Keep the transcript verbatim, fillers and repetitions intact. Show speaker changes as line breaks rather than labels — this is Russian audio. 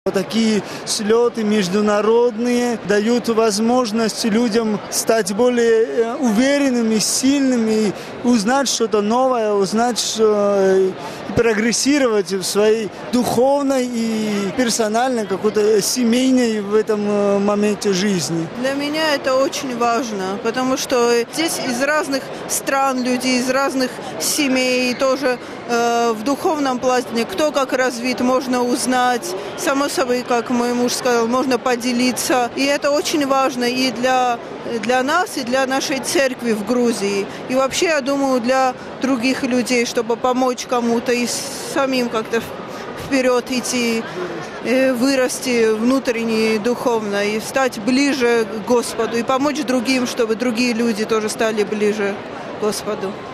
Такие слеты международные дают возможность людям стать более уверенными, сильными, узнать что-то новое, узнать, что... прогрессировать в своей духовной и персональной, какой-то семейной в этом моменте жизни.
Для меня это очень важно, потому что здесь из разных стран люди, из разных семей, тоже э, в духовном плане, кто как развит, можно узнать. Само собой, как мой муж сказал, можно поделиться. И это очень важно и для, для нас, и для нашей церкви в Грузии. И вообще, я думаю, для других людей, чтобы помочь кому-то и самим как-то вперед идти, вырасти внутренне, духовно, и стать ближе к Господу, и помочь другим, чтобы другие люди тоже стали ближе к Господу.